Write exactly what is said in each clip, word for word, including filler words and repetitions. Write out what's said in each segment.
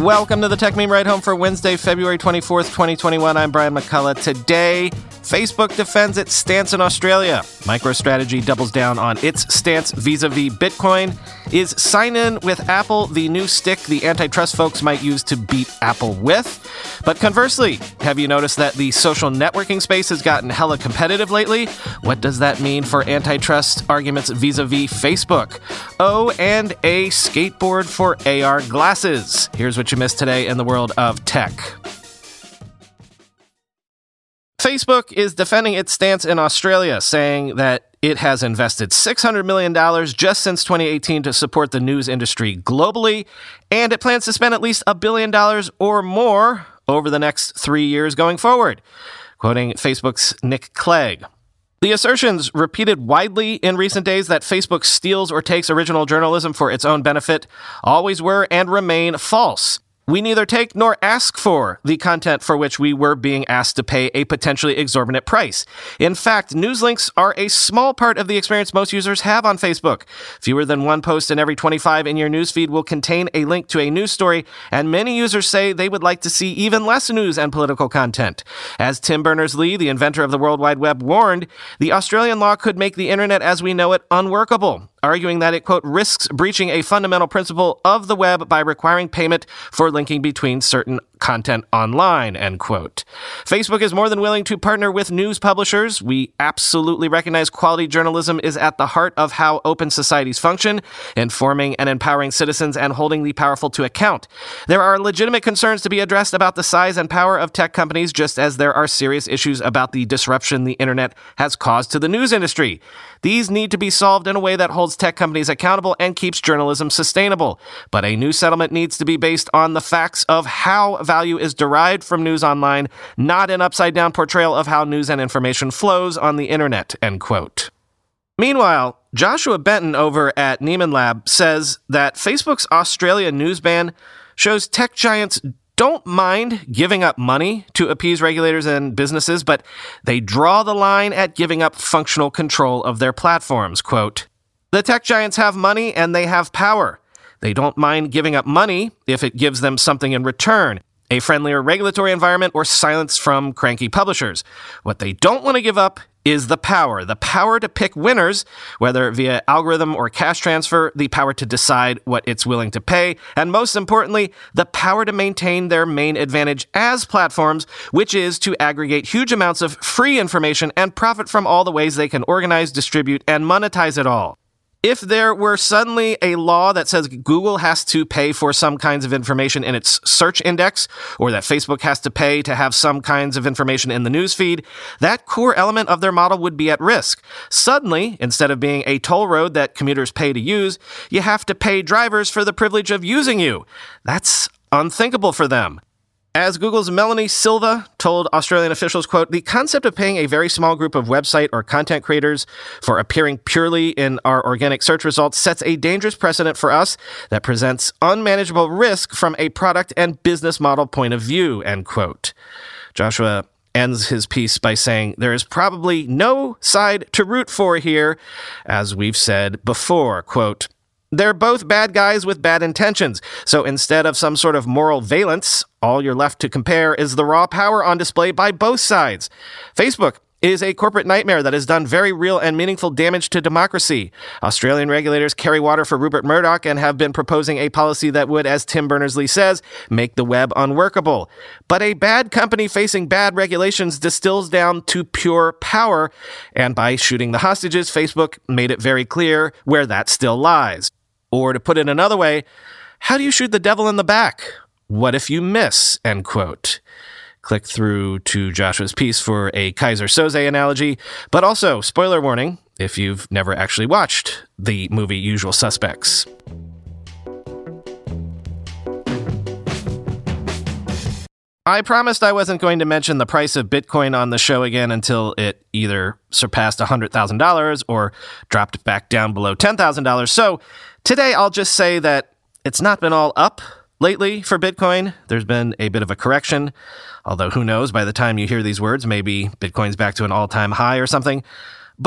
Welcome to the Tech Meme Ride Home for Wednesday, February twenty-fourth, twenty twenty-one. I'm Brian McCullough. Today, Facebook defends its stance in Australia. MicroStrategy doubles down on its stance vis-a-vis Bitcoin. Is sign-in with Apple the new stick the antitrust folks might use to beat Apple with? But conversely, have you noticed that the social networking space has gotten hella competitive lately? What does that mean for antitrust arguments vis-a-vis Facebook? Oh, and a skateboard for A R glasses. Here's what you missed today in the world of tech. Facebook is defending its stance in Australia, saying that it has invested six hundred million dollars just since twenty eighteen to support the news industry globally, and it plans to spend at least a billion dollars or more over the next three years going forward, quoting Facebook's Nick Clegg. The assertions, repeated widely in recent days, that Facebook steals or takes original journalism for its own benefit, always were and remain false. We neither take nor ask for the content for which we were being asked to pay a potentially exorbitant price. In fact, news links are a small part of the experience most users have on Facebook. Fewer than one post in every twenty-five in your newsfeed will contain a link to a news story, and many users say they would like to see even less news and political content. As Tim Berners-Lee, the inventor of the World Wide Web, warned, the Australian law could make the internet as we know it unworkable, arguing that it, quote, risks breaching a fundamental principle of the web by requiring payment for linking between certain content online, end quote. Facebook is more than willing to partner with news publishers. We absolutely recognize quality journalism is at the heart of how open societies function, informing and empowering citizens and holding the powerful to account. There are legitimate concerns to be addressed about the size and power of tech companies, just as there are serious issues about the disruption the internet has caused to the news industry. These need to be solved in a way that holds tech companies accountable and keeps journalism sustainable. But a new settlement needs to be based on the facts of how value is derived from news online, not an upside-down portrayal of how news and information flows on the internet, end quote. Meanwhile, Joshua Benton over at Nieman Lab says that Facebook's Australia news ban shows tech giants don't mind giving up money to appease regulators and businesses, but they draw the line at giving up functional control of their platforms. Quote, the tech giants have money and they have power. They don't mind giving up money if it gives them something in return, a friendlier regulatory environment or silence from cranky publishers. What they don't want to give up is the power, the power to pick winners, whether via algorithm or cash transfer, the power to decide what it's willing to pay, and most importantly, the power to maintain their main advantage as platforms, which is to aggregate huge amounts of free information and profit from all the ways they can organize, distribute, and monetize it all. If there were suddenly a law that says Google has to pay for some kinds of information in its search index, or that Facebook has to pay to have some kinds of information in the newsfeed, that core element of their model would be at risk. Suddenly, instead of being a toll road that commuters pay to use, you have to pay drivers for the privilege of using you. That's unthinkable for them. As Google's Melanie Silva told Australian officials, quote, the concept of paying a very small group of website or content creators for appearing purely in our organic search results sets a dangerous precedent for us that presents unmanageable risk from a product and business model point of view, end quote. Joshua ends his piece by saying there is probably no side to root for here, as we've said before, quote, they're both bad guys with bad intentions, so instead of some sort of moral valence, all you're left to compare is the raw power on display by both sides. Facebook is a corporate nightmare that has done very real and meaningful damage to democracy. Australian regulators carry water for Rupert Murdoch and have been proposing a policy that would, as Tim Berners-Lee says, make the web unworkable. But a bad company facing bad regulations distills down to pure power, and by shooting the hostages, Facebook made it very clear where that still lies. Or to put it another way, how do you shoot the devil in the back? What if you miss? End quote. Click through to Joshua's piece for a Kaiser Soze analogy, but also, spoiler warning, if you've never actually watched the movie Usual Suspects. I promised I wasn't going to mention the price of Bitcoin on the show again until it either surpassed one hundred thousand dollars or dropped back down below ten thousand dollars. So today I'll just say that it's not been all up lately for Bitcoin. There's been a bit of a correction, although who knows, by the time you hear these words, maybe Bitcoin's back to an all-time high or something. But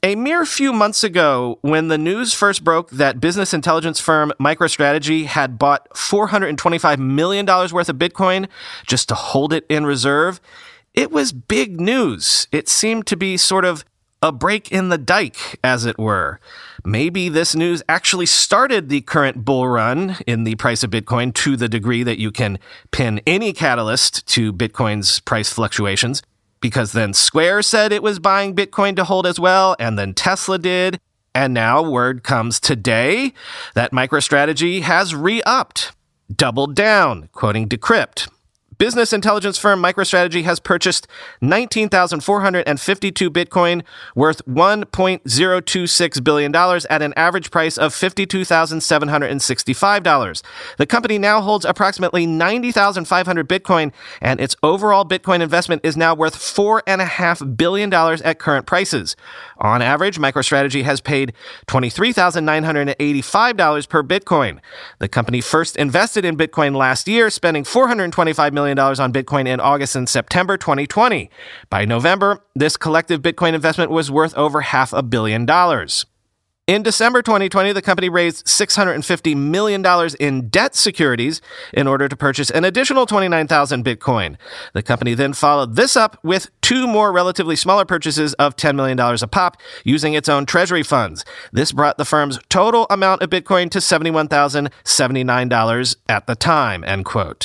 A mere few months ago, when the news first broke that business intelligence firm MicroStrategy had bought four hundred twenty-five million dollars worth of Bitcoin just to hold it in reserve, it was big news. It seemed to be sort of a break in the dike, as it were. Maybe this news actually started the current bull run in the price of Bitcoin to the degree that you can pin any catalyst to Bitcoin's price fluctuations. Because then Square said it was buying Bitcoin to hold as well, and then Tesla did. And now word comes today that MicroStrategy has re-upped, doubled down, quoting Decrypt. Business intelligence firm MicroStrategy has purchased nineteen thousand four hundred fifty-two Bitcoin worth one point zero two six billion dollars at an average price of fifty-two thousand seven hundred sixty-five dollars. The company now holds approximately ninety thousand five hundred Bitcoin, and its overall Bitcoin investment is now worth four point five billion dollars at current prices. On average, MicroStrategy has paid twenty-three thousand nine hundred eighty-five dollars per Bitcoin. The company first invested in Bitcoin last year, spending four hundred twenty-five million dollars on Bitcoin in August and September twenty twenty. By November, this collective Bitcoin investment was worth over half a billion dollars. In December twenty twenty, the company raised six hundred fifty million dollars in debt securities in order to purchase an additional twenty-nine thousand Bitcoin. The company then followed this up with two more relatively smaller purchases of ten million dollars a pop using its own treasury funds. This brought the firm's total amount of Bitcoin to seventy-one thousand seventy-nine dollars at the time, end quote.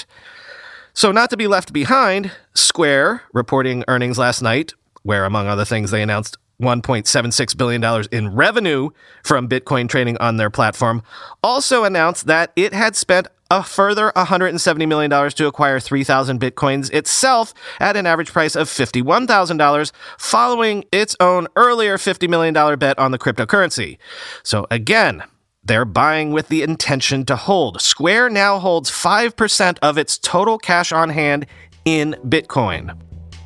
So not to be left behind, Square, reporting earnings last night, where, among other things, they announced one point seven six billion dollars in revenue from Bitcoin trading on their platform, also announced that it had spent a further one hundred seventy million dollars to acquire three thousand Bitcoins itself at an average price of fifty-one thousand dollars, following its own earlier fifty million dollars bet on the cryptocurrency. So again, they're buying with the intention to hold. Square now holds five percent of its total cash on hand in Bitcoin.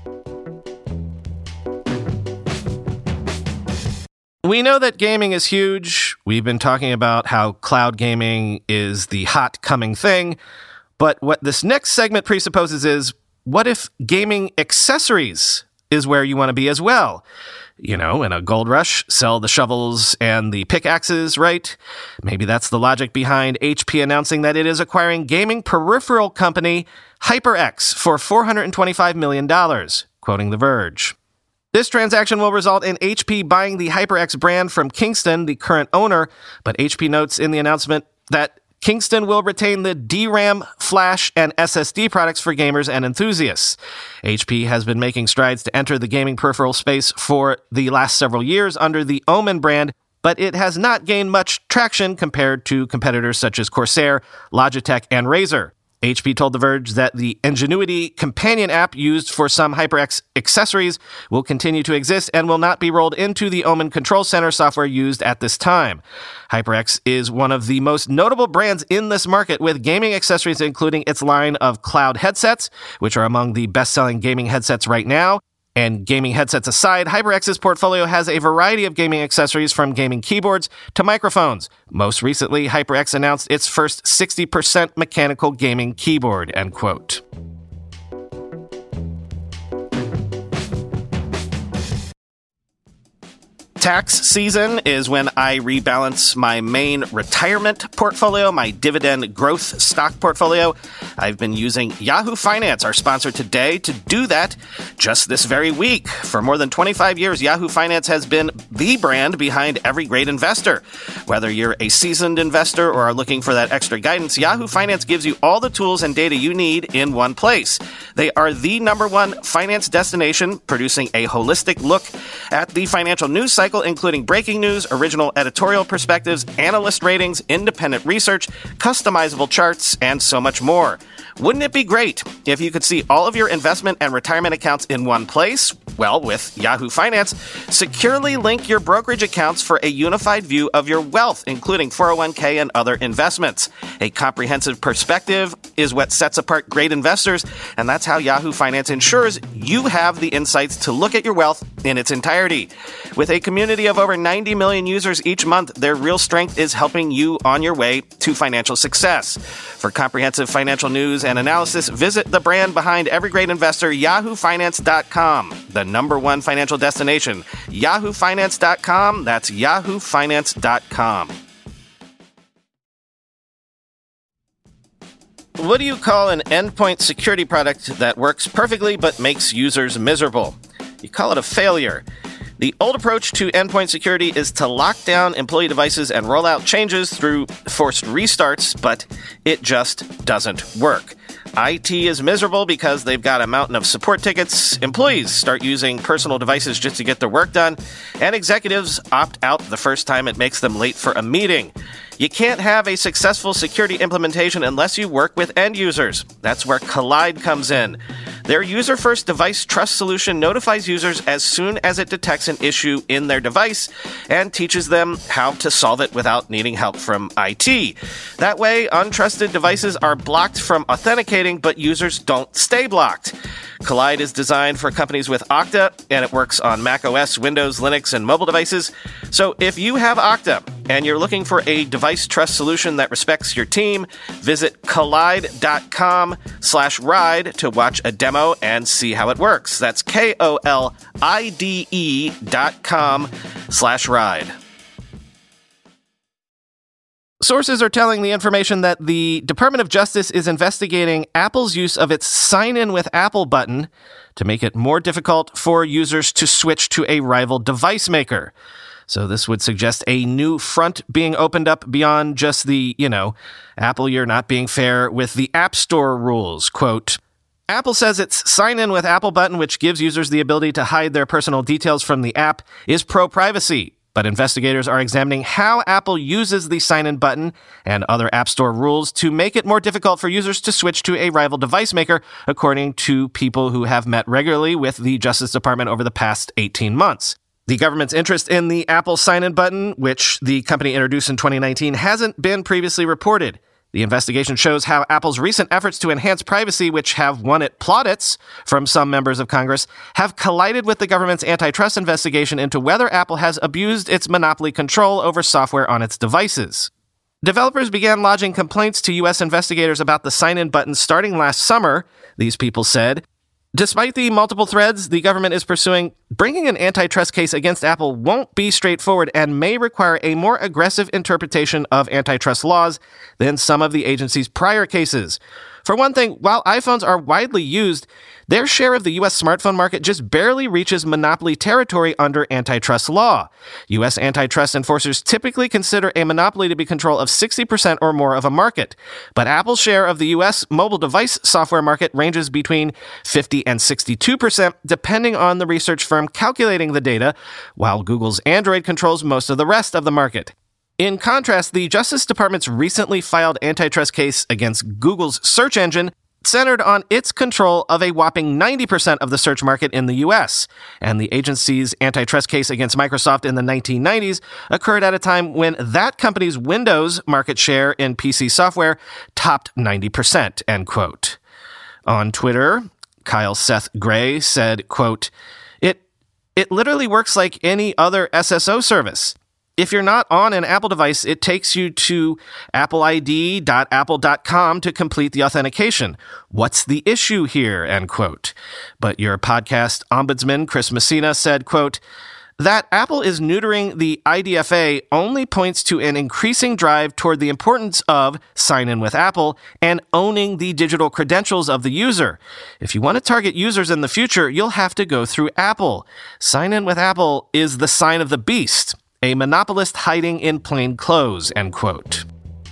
We know that gaming is huge. We've been talking about how cloud gaming is the hot coming thing. But what this next segment presupposes is, what if gaming accessories is where you want to be as well? You know, in a gold rush, sell the shovels and the pickaxes, right? Maybe that's the logic behind H P announcing that it is acquiring gaming peripheral company HyperX for four hundred twenty-five million dollars, quoting The Verge. This transaction will result in H P buying the HyperX brand from Kingston, the current owner, but H P notes in the announcement that Kingston will retain the D RAM, flash, and S S D products for gamers and enthusiasts. H P has been making strides to enter the gaming peripheral space for the last several years under the Omen brand, but it has not gained much traction compared to competitors such as Corsair, Logitech, and Razer. H P told The Verge that the Ingenuity companion app used for some HyperX accessories will continue to exist and will not be rolled into the Omen Control Center software used at this time. HyperX is one of the most notable brands in this market, with gaming accessories including its line of cloud headsets, which are among the best-selling gaming headsets right now. And gaming headsets aside, HyperX's portfolio has a variety of gaming accessories from gaming keyboards to microphones. Most recently, HyperX announced its first sixty percent mechanical gaming keyboard, end quote. Tax season is when I rebalance my main retirement portfolio, my dividend growth stock portfolio. I've been using Yahoo Finance, our sponsor today, to do that just this very week. For more than twenty-five years, Yahoo Finance has been the brand behind every great investor. Whether you're a seasoned investor or are looking for that extra guidance, Yahoo Finance gives you all the tools and data you need in one place. They are the number one finance destination, producing a holistic look at the financial news cycle, including breaking news, original editorial perspectives, analyst ratings, independent research, customizable charts, and so much more. Wouldn't it be great if you could see all of your investment and retirement accounts in one place? Well, with Yahoo Finance, securely link your brokerage accounts for a unified view of your wealth, including four oh one k and other investments. A comprehensive perspective is what sets apart great investors, and that's how Yahoo Finance ensures you have the insights to look at your wealth in its entirety. With a community of over ninety million users each month, their real strength is helping you on your way to financial success. For comprehensive financial news and analysis, visit the brand behind every great investor, yahoo finance dot com, the number one financial destination. yahoo finance dot com, that's yahoo finance dot com. What do you call an endpoint security product that works perfectly but makes users miserable? You call it a failure. The old approach to endpoint security is to lock down employee devices and roll out changes through forced restarts, but it just doesn't work. I T is miserable because they've got a mountain of support tickets, employees start using personal devices just to get their work done, and executives opt out the first time it makes them late for a meeting. You can't have a successful security implementation unless you work with end users. That's where Kolide comes in. Their user-first device trust solution notifies users as soon as it detects an issue in their device and teaches them how to solve it without needing help from I T. That way, untrusted devices are blocked from authenticating, but users don't stay blocked. Kolide is designed for companies with Okta, and it works on macOS, Windows, Linux, and mobile devices. So if you have Okta and you're looking for a device trust solution that respects your team, visit kolide.com slash ride to watch a demo and see how it works. That's K O L I D E dot com slash ride. Sources are telling the information that the Department of Justice is investigating Apple's use of its Sign In with Apple button to make it more difficult for users to switch to a rival device maker. So this would suggest a new front being opened up beyond just the, you know, Apple, you're not being fair with the App Store rules. Quote, Apple says its Sign In with Apple button, which gives users the ability to hide their personal details from the app, is pro-privacy. But investigators are examining how Apple uses the sign-in button and other App Store rules to make it more difficult for users to switch to a rival device maker, according to people who have met regularly with the Justice Department over the past eighteen months. The government's interest in the Apple sign-in button, which the company introduced in twenty nineteen, hasn't been previously reported. The investigation shows how Apple's recent efforts to enhance privacy, which have won it plaudits from some members of Congress, have collided with the government's antitrust investigation into whether Apple has abused its monopoly control over software on its devices. Developers began lodging complaints to U S investigators about the sign-in button starting last summer, these people said. Despite the multiple threads the government is pursuing, bringing an antitrust case against Apple won't be straightforward and may require a more aggressive interpretation of antitrust laws than some of the agency's prior cases. For one thing, while iPhones are widely used, their share of the U S smartphone market just barely reaches monopoly territory under antitrust law. U S antitrust enforcers typically consider a monopoly to be control of sixty percent or more of a market, but Apple's share of the U S mobile device software market ranges between fifty and sixty-two percent, depending on the research firm calculating the data, while Google's Android controls most of the rest of the market. In contrast, the Justice Department's recently filed antitrust case against Google's search engine centered on its control of a whopping ninety percent of the search market in the U S, and the agency's antitrust case against Microsoft in the nineteen nineties occurred at a time when that company's Windows market share in P C software topped ninety percent, end quote. On Twitter, Kyle Seth Gray said, quote, It, it literally works like any other S S O service. If you're not on an Apple device, it takes you to apple I D dot apple dot com to complete the authentication. What's the issue here? End quote. But your podcast ombudsman, Chris Messina, said, quote, that Apple is neutering the I D F A only points to an increasing drive toward the importance of sign in with Apple and owning the digital credentials of the user. If you want to target users in the future, you'll have to go through Apple. Sign in with Apple is the sign of the beast. A monopolist hiding in plain clothes, end quote.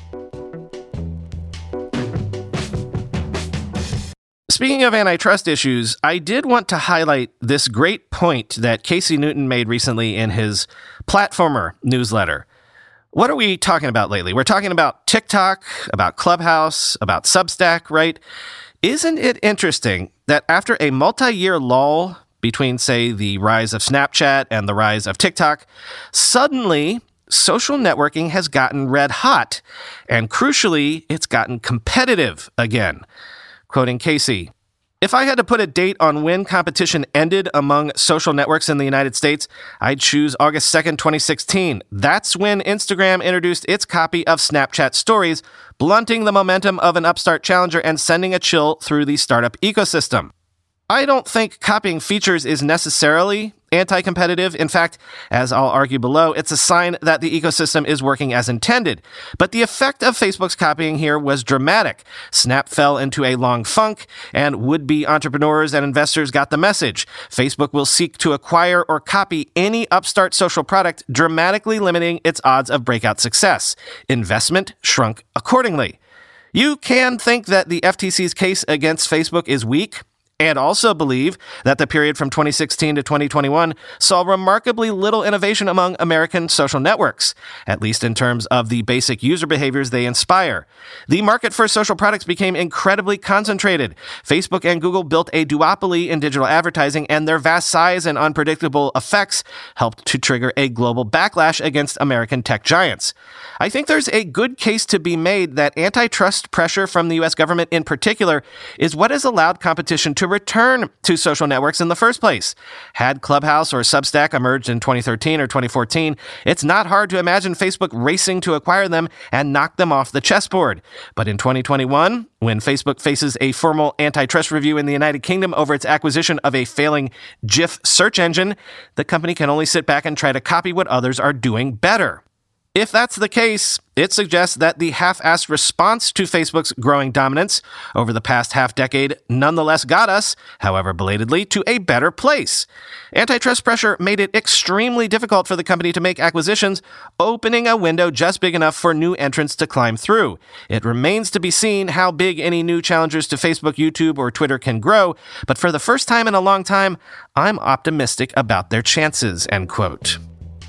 Speaking of antitrust issues, I did want to highlight this great point that Casey Newton made recently in his Platformer newsletter. What are we talking about lately? We're talking about TikTok, about Clubhouse, about Substack, right? Isn't it interesting that after a multi-year lull between, say, the rise of Snapchat and the rise of TikTok, suddenly social networking has gotten red hot, and crucially, it's gotten competitive again. Quoting Casey, If I had to put a date on when competition ended among social networks in the United States, I'd choose August second, twenty sixteen. That's when Instagram introduced its copy of Snapchat Stories, blunting the momentum of an upstart challenger and sending a chill through the startup ecosystem. I don't think copying features is necessarily anti-competitive. In fact, as I'll argue below, it's a sign that the ecosystem is working as intended. But the effect of Facebook's copying here was dramatic. Snap fell into a long funk, and would-be entrepreneurs and investors got the message. Facebook will seek to acquire or copy any upstart social product, dramatically limiting its odds of breakout success. Investment shrunk accordingly. You can think that the F T C's case against Facebook is weak, and also believe that the period from twenty sixteen to twenty twenty-one saw remarkably little innovation among American social networks, at least in terms of the basic user behaviors they inspire. The market for social products became incredibly concentrated. Facebook and Google built a duopoly in digital advertising, and their vast size and unpredictable effects helped to trigger a global backlash against American tech giants. I think there's a good case to be made that antitrust pressure from the U S government in particular is what has allowed competition to return to social networks in the first place. Had Clubhouse or Substack emerged in twenty thirteen or twenty fourteen, it's not hard to imagine Facebook racing to acquire them and knock them off the chessboard. But in twenty twenty-one, when Facebook faces a formal antitrust review in the United Kingdom over its acquisition of a failing GIF search engine, the company can only sit back and try to copy what others are doing better. If that's the case, it suggests that the half-assed response to Facebook's growing dominance over the past half-decade nonetheless got us, however belatedly, to a better place. Antitrust pressure made it extremely difficult for the company to make acquisitions, opening a window just big enough for new entrants to climb through. It remains to be seen how big any new challengers to Facebook, YouTube, or Twitter can grow, but for the first time in a long time, I'm optimistic about their chances, end quote.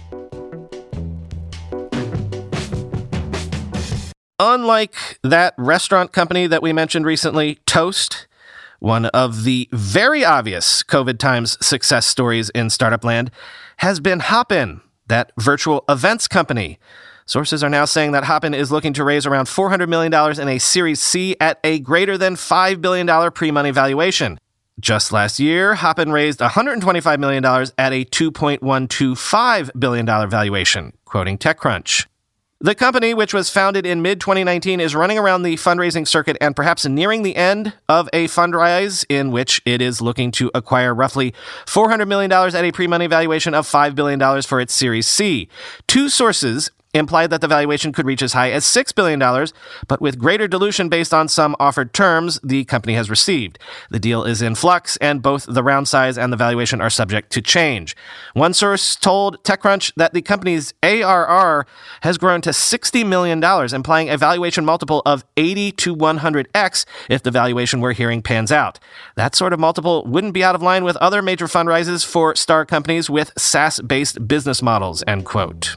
Unlike that restaurant company that we mentioned recently, Toast, one of the very obvious COVID times success stories in startup land, has been Hopin, that virtual events company. Sources are now saying that Hopin is looking to raise around four hundred million dollars in a Series C at a greater than five billion dollars pre-money valuation. Just last year, Hopin raised one hundred twenty-five million dollars at a two point one two five billion dollars valuation, quoting TechCrunch. The company, which was founded in mid twenty nineteen, is running around the fundraising circuit and perhaps nearing the end of a fundraise in which it is looking to acquire roughly four hundred million dollars at a pre-money valuation of five billion dollars for its Series C. Two sources implied that the valuation could reach as high as six billion dollars, but with greater dilution based on some offered terms the company has received. The deal is in flux, and both the round size and the valuation are subject to change. One source told TechCrunch that the company's A R R has grown to sixty million dollars, implying a valuation multiple of eighty to one hundred x if the valuation we're hearing pans out. That sort of multiple wouldn't be out of line with other major fundraisers for star companies with SaaS-based business models, end quote.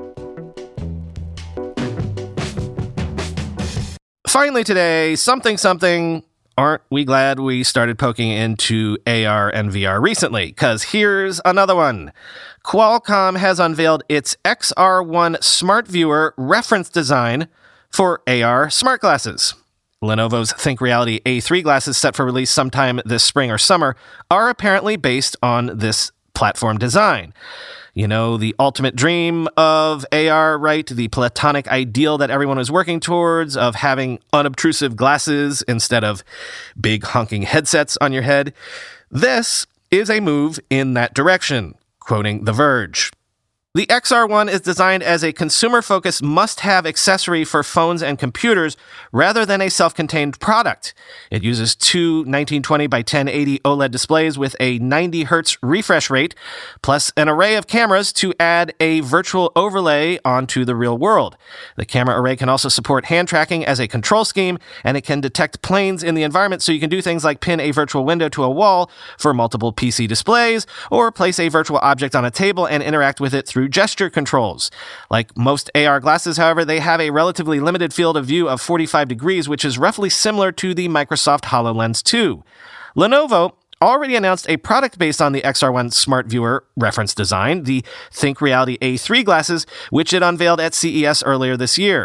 Finally today, something something, aren't we glad we started poking into A R and V R recently? Because here's another one. Qualcomm has unveiled its X R one Smart Viewer reference design for A R smart glasses. Lenovo's ThinkReality A three glasses, set for release sometime this spring or summer, are apparently based on this platform design. You know, the ultimate dream of A R, right? The platonic ideal that everyone is working towards of having unobtrusive glasses instead of big honking headsets on your head. This is a move in that direction, quoting The Verge. The X R one is designed as a consumer-focused must-have accessory for phones and computers rather than a self-contained product. It uses two nineteen twenty by ten eighty OLED displays with a ninety hertz refresh rate, plus an array of cameras to add a virtual overlay onto the real world. The camera array can also support hand tracking as a control scheme, and it can detect planes in the environment, so you can do things like pin a virtual window to a wall for multiple P C displays, or place a virtual object on a table and interact with it through gesture controls. Like most A R glasses, however, they have a relatively limited field of view of forty-five degrees, which is roughly similar to the Microsoft HoloLens two. Lenovo already announced a product based on the X R one Smart Viewer reference design, the ThinkReality A three glasses, which it unveiled at C E S earlier this year.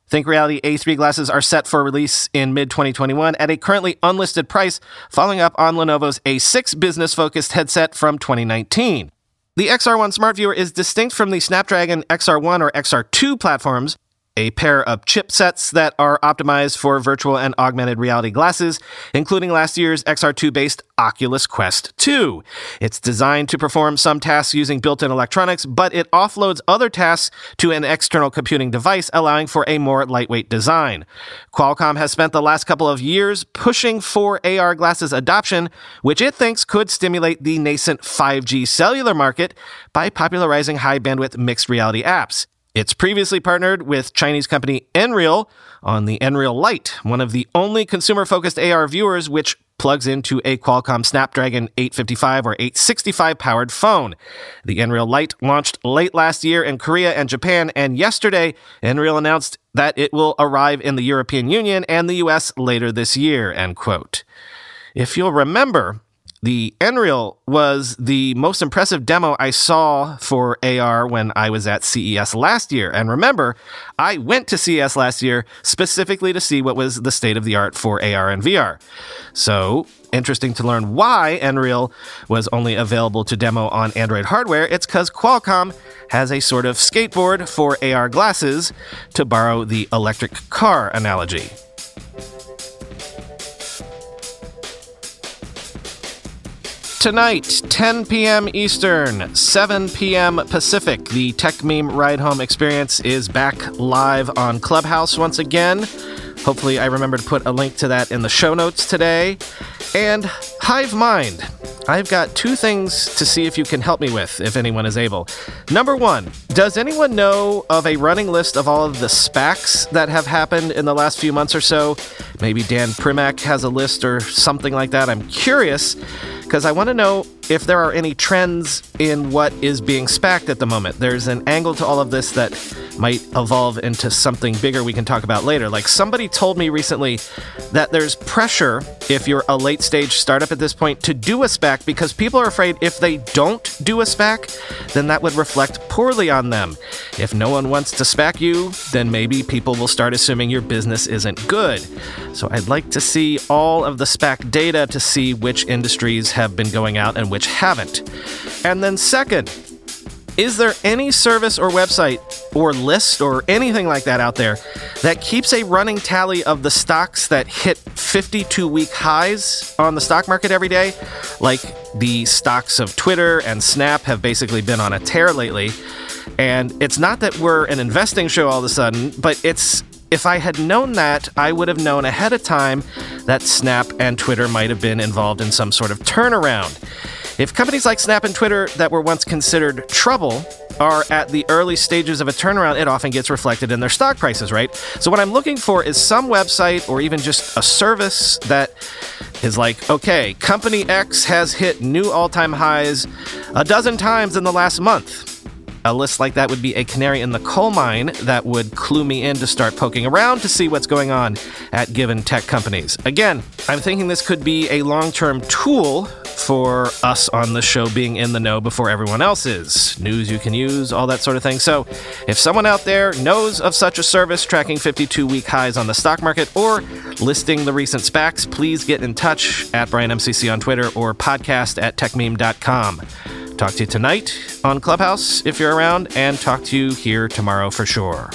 Think Reality A three glasses are set for release in mid twenty twenty-one at a currently unlisted price, following up on Lenovo's A six business-focused headset from twenty nineteen. The X R one Smart Viewer is distinct from the Snapdragon X R one or X R two platforms, a pair of chipsets that are optimized for virtual and augmented reality glasses, including last year's X R two-based Oculus Quest two. It's designed to perform some tasks using built-in electronics, but it offloads other tasks to an external computing device, allowing for a more lightweight design. Qualcomm has spent the last couple of years pushing for A R glasses adoption, which it thinks could stimulate the nascent five G cellular market by popularizing high-bandwidth mixed reality apps. It's previously partnered with Chinese company Nreal on the Nreal Lite, one of the only consumer-focused A R viewers which plugs into a Qualcomm Snapdragon eight fifty-five or eight sixty-five powered phone. The Nreal Lite launched late last year in Korea and Japan, and yesterday, Nreal announced that it will arrive in the European Union and the U S later this year, end quote. If you'll remember, the Nreal was the most impressive demo I saw for A R when I was at C E S last year. And remember, I went to C E S last year specifically to see what was the state of the art for A R and V R. So, interesting to learn why Nreal was only available to demo on Android hardware. It's because Qualcomm has a sort of skateboard for A R glasses, to borrow the electric car analogy. Tonight, ten p.m. Eastern, seven p.m. Pacific, the TechMeme Ride Home Experience is back live on Clubhouse once again. Hopefully I remember to put a link to that in the show notes today. And Hive Mind. I've got two things to see if you can help me with, if anyone is able. Number one, does anyone know of a running list of all of the SPACs that have happened in the last few months or so? Maybe Dan Primack has a list or something like that. I'm curious, because I want to know if there are any trends in what is being SPACed at the moment. There's an angle to all of this that might evolve into something bigger we can talk about later. Like, somebody told me recently that there's pressure, if you're a late-stage startup at this point, to do a SPAC because people are afraid if they don't do a SPAC, then that would reflect poorly on them. If no one wants to SPAC you, then maybe people will start assuming your business isn't good. So I'd like to see all of the SPAC data to see which industries have been going out and which haven't. And then second, is there any service or website or list or anything like that out there that keeps a running tally of the stocks that hit fifty-two week highs on the stock market every day? Like, the stocks of Twitter and Snap have basically been on a tear lately. And it's not that we're an investing show all of a sudden, but it's if I had known that, I would have known ahead of time that Snap and Twitter might have been involved in some sort of turnaround. If companies like Snap and Twitter that were once considered trouble are at the early stages of a turnaround, it often gets reflected in their stock prices, right? So what I'm looking for is some website or even just a service that is like, okay, company X has hit new all-time highs a dozen times in the last month. A list like that would be a canary in the coal mine that would clue me in to start poking around to see what's going on at given tech companies. Again, I'm thinking this could be a long-term tool for us on the show being in the know before everyone else is. News you can use, all that sort of thing. So if someone out there knows of such a service tracking fifty-two week highs on the stock market or listing the recent SPACs, please get in touch at Brian M C C on Twitter or podcast at techmeme dot com. Talk to you tonight on Clubhouse if you're around, and talk to you here tomorrow for sure.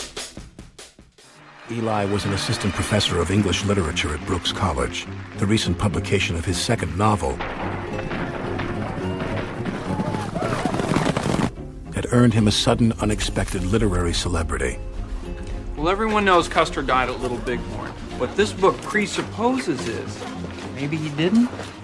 Eli was an assistant professor of English literature at Brooks College. The recent publication of his second novel had earned him a sudden, unexpected literary celebrity. Well, everyone knows Custer died at Little Bighorn. What this book presupposes is maybe he didn't.